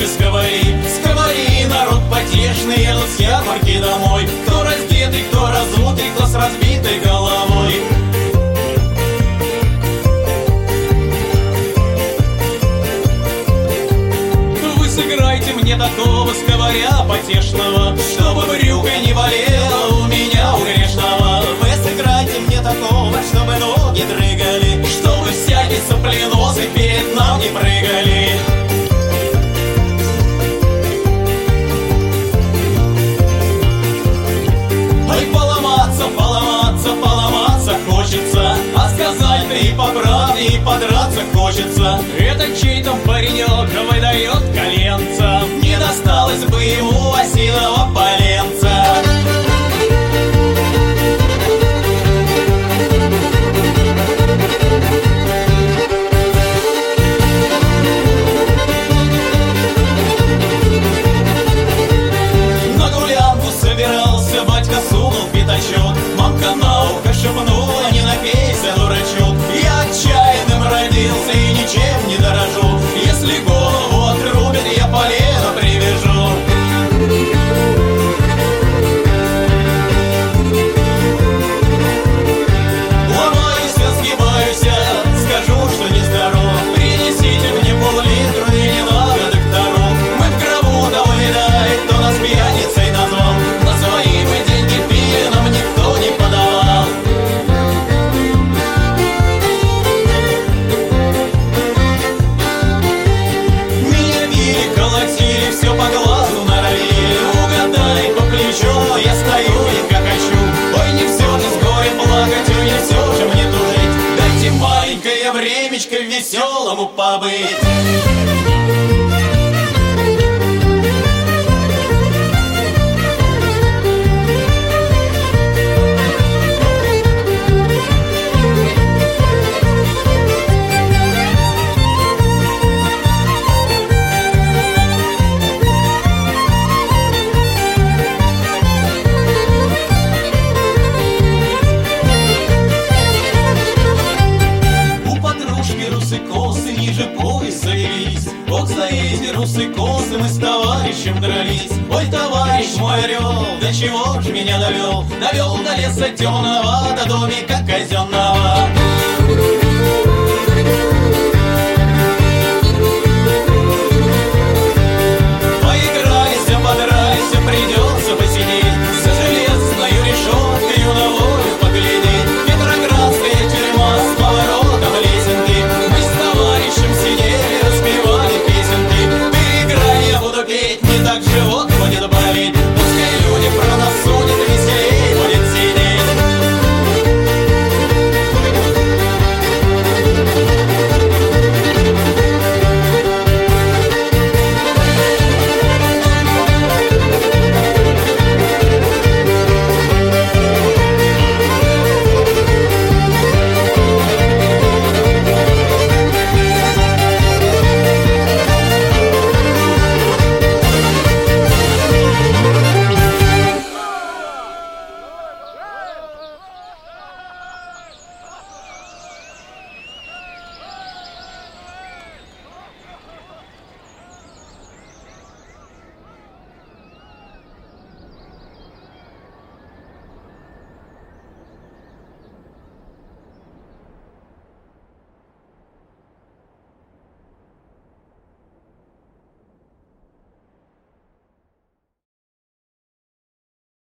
наши сковори, народ потешный, едут с ярмарки домой. Кто раздетый, кто разутый, кто с разбитой головой. Вы сыграйте мне такого сковаря потешного, чтобы брюка не болела у меня, у грешного. Вы сыграйте мне такого, чтобы ноги дрыгали, чтобы всякий сопленосый перед нам не прыгали. Ой, поломаться хочется, а сказать-то и по правде, и подраться хочется. Это чей там паренек выдает коленца, не досталось бы ему осиного поленца. Собирался, батька сунул пятачок, мамка на ухо шепнула: не напейся, дурачок. Я отчаянным родился и ничем не дорожу. Если голову отрубят, я полено привяжу. Ломаюсь, сгибаюсь, скажу, что нездоров. Принесите мне пол-литра и не надо докторов. Мы в гробу того видали, кто нас пьяницей назвал. Свои мы деньги пили, нам никто не подавал. Меня били, колотили, все по глазу норовили. Угадай по плечу, я стою и хохочу. Ой, не все же с горя плакать, ой, не все же мне тужить. Дайте маленькое времечко веселому побыть. Ниже пояса явись, Бог заезди, русы косы, мы с товарищем дрались. Ой, товарищ мой орел, до чего ж меня довел? Довел до леса темного, до домика казенного.